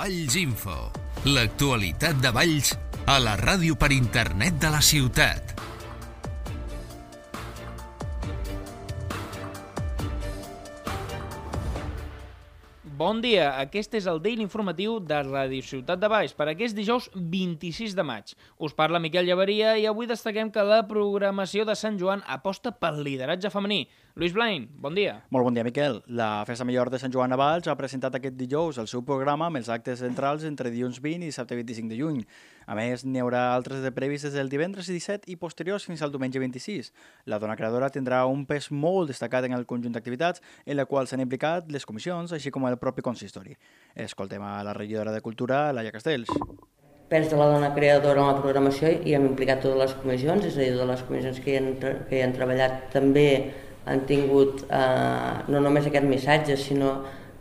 Valls Info. L'actualitat de Valls a la ràdio per internet de la ciutat. Bon dia, aquest és el Daily Informatiu de Ràdio Ciutat de Valls per aquest dijous 26 de maig. Us parla Miquel Llaveria i avui destaquem que la programació de Sant Joan aposta pel lideratge femení. Lluís Blain, bon dia. Molt bon dia, Miquel. La Festa Major de Sant Joan a Valls ha presentat aquest dijous el seu programa amb els actes centrals entre dilluns 20 i dissabte 25 de juny. A més, n'hi haurà altres de previstes el divendres 17 i posteriors fins al diumenge 26. La dona creadora tindrà un pes molt destacat en el conjunt d'activitats en la qual s'han implicat les comissions, així com el propi consistori. Escoltem a la regidora de Cultura, Laia Castells. Pes de la dona creadora en la programació i hem implicat totes les comissions, és a dir, totes les comissions que hi han treballat també han tingut no només aquest missatge, sinó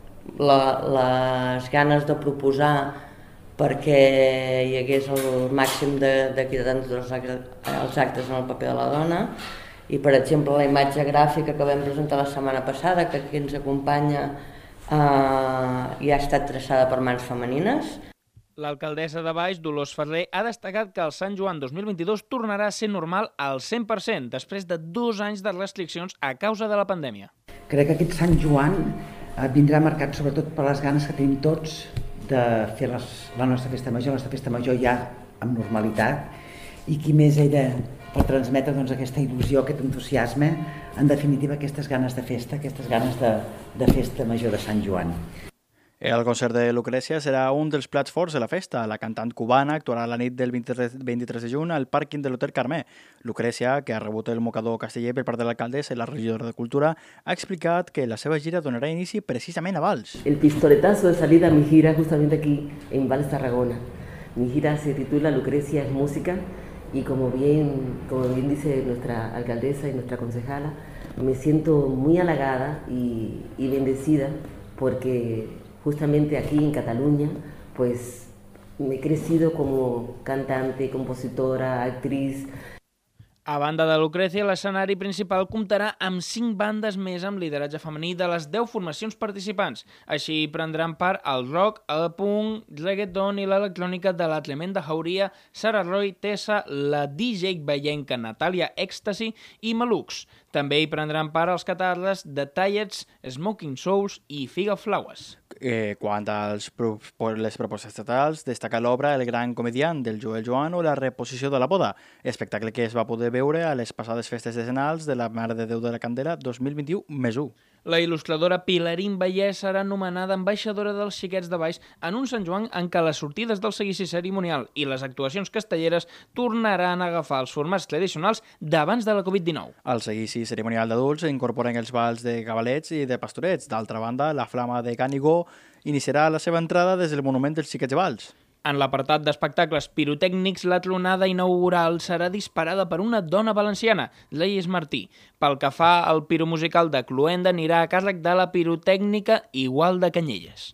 les ganes de proposar perquè hi hagués el màxim d'equitat en tots els actes en el paper de la dona. I, per exemple, la imatge gràfica que vam presentar la setmana passada, que aquí ens acompanya, ja ha estat traçada per mans femenines. L'alcaldessa de Valls, Dolors Ferrer, ha destacat que el Sant Joan 2022 tornarà a ser normal al 100%, després de 2 anys de restriccions a causa de la pandèmia. Crec que aquest Sant Joan vindrà marcat sobretot per les ganes que tenim tots de fer la nostra festa major ja amb normalitat, i qui més ella per transmetre aquesta il·lusió, aquest entusiasme, en definitiva aquestes ganes de festa, aquestes ganes de festa major de Sant Joan. El concert de Lucrècia serà un dels plats forts de la festa. La cantant cubana actuarà la nit del 23 de juny al pàrquing de l'Hotel Carmé. Lucrècia, que ha rebut el mocador casteller per part de l'alcaldessa i la regidora de Cultura, ha explicat que la seva gira donarà inici precisament a Valls. El pistoletazo de salida a mi gira justamente aquí en Valls, Tarragona. Mi gira se titula Lucrecia es música y como bien dice nuestra alcaldesa y nuestra concejala, me siento muy halagada y bendecida porque justamente aquí en Cataluña, pues me he crecido como cantante, compositora, actriz. A banda de Lucrècia, l'escenari principal comptarà amb 5 bandes més amb lideratge femení de les 10 formacions participants. Així prendran part el rock, el punk, reggaeton i l'electrònica de la Clement de Jauria, Sara Roy, Tessa, la DJ veienca Natàlia Ecstasy i Malux. També hi prendran part els catarres de Tallets, Smoking Souls i Figa Flowers. Quant a les propostes estatals, destaca l'obra El gran comediant del Joel Joan o La reposició de la boda, espectacle que es va poder veure a les passades festes decenals de la Mare de Déu de la Candela 2021-1. La il·lustradora Pilarín Vallès serà nomenada ambaixadora dels Xiquets de Valls en un Sant Joan en què les sortides del seguici cerimonial i les actuacions castelleres tornaran a agafar els formats tradicionals d'abans de la Covid-19. Al seguici cerimonial d'adults incorporen els balls de cavalets i de pastorets. D'altra banda, la Flama de Canigó iniciarà la seva entrada des del Monument dels Xiquets de Valls. En l'apartat d'espectacles pirotècnics, la tronada inaugural serà disparada per una dona valenciana, Leies Martí. Pel que fa al piromusical de Cluenda, anirà a càrrec de la pirotècnica Igual de Canyelles.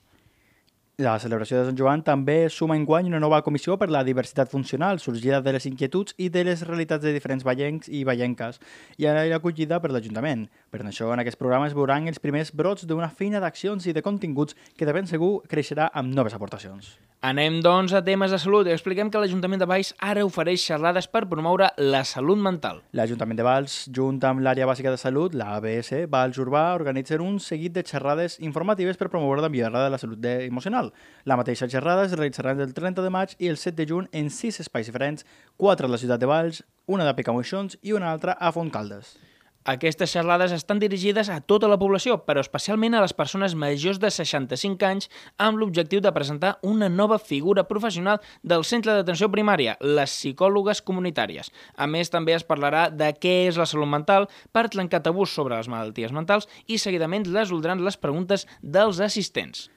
La celebració de Sant Joan també suma enguany una nova comissió per la diversitat funcional, sorgida de les inquietuds i de les realitats de diferents vallencs i vallenques, i ara acollida per l'Ajuntament. Per això, en aquest programa es veuran els primers brots d'una feina d'accions i de continguts que de ben segur creixerà amb noves aportacions. Anem, doncs, a temes de salut i expliquem que l'Ajuntament de Valls ara ofereix xerrades per promoure la salut mental. L'Ajuntament de Valls, junt amb l'Àrea Bàsica de Salut, la ABS, Valls Urbà, organitzen un seguit de xerrades informatives per promoure la millora de la salut emocional. La mateixa xerrada es realitzaran el 30 de maig i el 7 de juny en 6 espais diferents, 4 a la ciutat de Valls, una de Picamoixons i una altra a Fontcaldes. Aquestes xerrades estan dirigides a tota la població, però especialment a les persones majors de 65 anys, amb l'objectiu de presentar una nova figura professional del centre d'atenció primària, les psicòlogues comunitàries. A més, també es parlarà de què és la salut mental per trencar tabús sobre les malalties mentals i seguidament resoldran les preguntes dels assistents.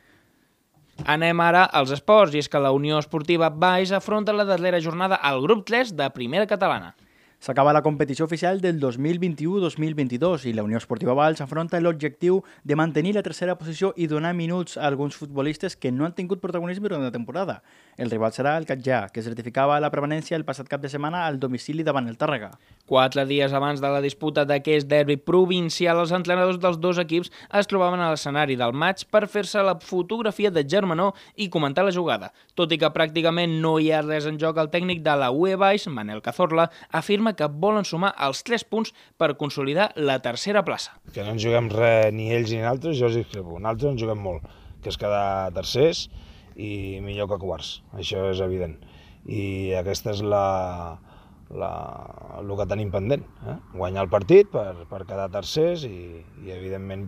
Anem ara als esports, i és que la Unió Esportiva Valls afronta la darrera jornada al grup 3 de Primera Catalana. S'acaba la competició oficial del 2021-2022 i la Unió Esportiva Valls afronta l'objectiu de mantenir la tercera posició i donar minuts a alguns futbolistes que no han tingut protagonisme durant la temporada. El rival serà el Catllà, que certificava la permanència el passat cap de setmana al domicili davant el Tàrrega. 4 dies abans de la disputa d'aquest derbi provincial, els entrenadors dels dos equips es trobaven a l'escenari del maig per fer-se la fotografia de germanor i comentar la jugada. Tot i que pràcticament no hi ha res en joc, el tècnic de la UE Baix, Manel Cazorla, afirma que volen sumar els 3 punts per consolidar la tercera plaça. Que no ens juguem res ni ells ni nosaltres, jo els discrepo. Nosaltres ens juguem molt, que és quedar tercers i millor que quarts, això és evident. I aquesta és el que tenim pendent, guanyar el partit per quedar tercers i evidentment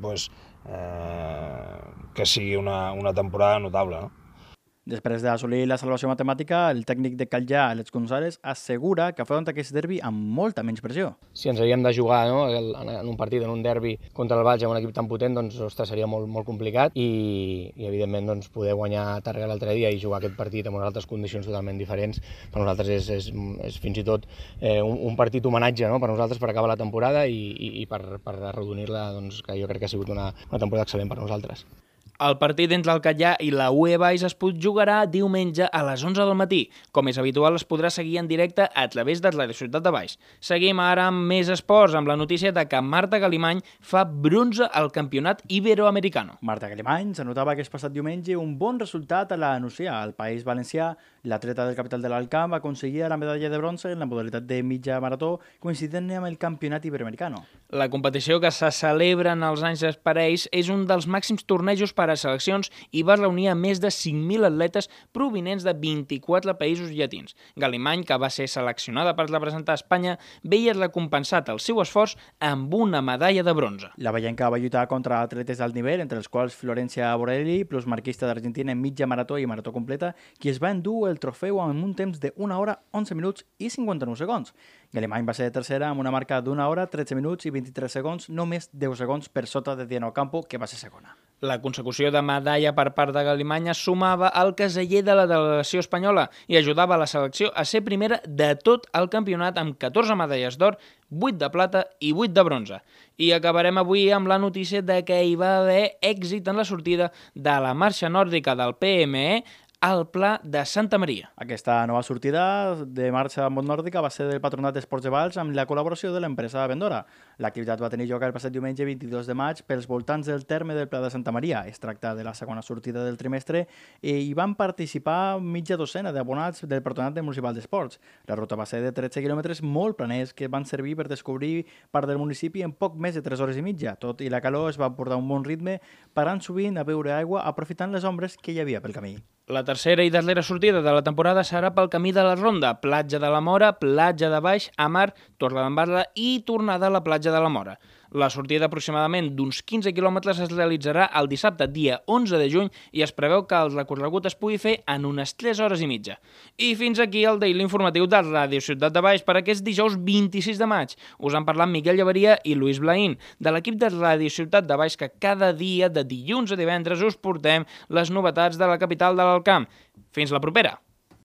que sigui una temporada notable, no? Després d'assolir la salvació matemàtica, el tècnic de Catllà, Àlex González, assegura que afronta aquest derbi amb molta menys pressió. Si ens havíem de jugar en un partit, en un derbi contra el Valls, amb un equip tan potent, doncs seria molt complicat i evidentment poder guanyar Tàrrega l'altre dia i jugar aquest partit en unes altres condicions totalment diferents, per nosaltres és fins i tot un partit homenatge, no?, per nosaltres per acabar la temporada i per arrodonir-la, que jo crec que ha sigut una temporada excel·lent per nosaltres. El partit entre el Catllà i la UE Baix es jugarà diumenge a les 11 del matí. Com és habitual, es podrà seguir en directe a través de la Ciutat de Baix. Seguim ara amb més esports, amb la notícia de que Marta Galimany fa bronze al campionat iberoamericano. Marta Galimany s'anotava aquest passat diumenge un bon resultat a la Nucia. Al País Valencià, l'atleta del capital de l'Alt Camp aconseguia la medalla de bronze en la modalitat de mitja marató, coincident amb el campionat iberoamericano. La competició que se celebra en els anys parells és un dels màxims tornejos per a seleccions i va reunir a més de 5.000 atletes provinents de 24 països llatins. Galimany, que va ser seleccionada per representar Espanya, veia recompensat el seu esforç amb una medalla de bronze. La vallenca va lluitar contra atletes d'alt nivell, entre els quals Florencia Borelli, plusmarquista d'Argentina en mitja marató i marató completa, qui es va endur el trofeu amb un temps de 1 hora, 11 minuts i 59 segons. Galimany va ser tercera amb una marca d'1 hora, 13 minuts i 23 segons, només 10 segons per sota de Diana Ocampo, que va ser segona. La consecució de medalla per part de Galimany es sumava al caseller de la delegació espanyola i ajudava a la selecció a ser primera de tot el campionat amb 14 medalles d'or, 8 de plata i 8 de bronze. I acabarem avui amb la notícia de que hi va haver èxit en la sortida de la marxa nòrdica del PME al Pla de Santa Maria. Aquesta nova sortida de marxa nòrdica va ser del Patronat d'Esports de Valls amb la col·laboració de l'empresa vendora. L'activitat va tenir lloc el passat diumenge 22 de maig pels voltants del terme del Pla de Santa Maria. Es tracta de la segona sortida del trimestre i hi van participar mitja docena d'abonats del Patronat Municipal d'Esports. La ruta va ser de 13 quilòmetres molt planers que van servir per descobrir part del municipi en poc més de 3 hores i mitja. Tot i la calor es va portar un bon ritme, parant sovint a beure aigua aprofitant les ombres que hi havia pel camí. La tercera i darrera sortida de la temporada serà pel camí de la Ronda, Platja de la Mora, Platja de Baix, Amar, Torredembarra i tornada a la Platja de la Mora. La sortida aproximadament d'uns 15 quilòmetres es realitzarà el dissabte, dia 11 de juny, i es preveu que el recorregut es pugui fer en unes 3 hores i mitja. I fins aquí el Daily Informatiu de Ràdio Ciutat de Baix per aquest dijous 26 de maig. Us han parlat Miquel Llaveria i Luis Blaín, de l'equip de Ràdio Ciutat de Baix, que cada dia, de dilluns a divendres, us portem les novetats de la capital de l'Alt Camp. Fins la propera!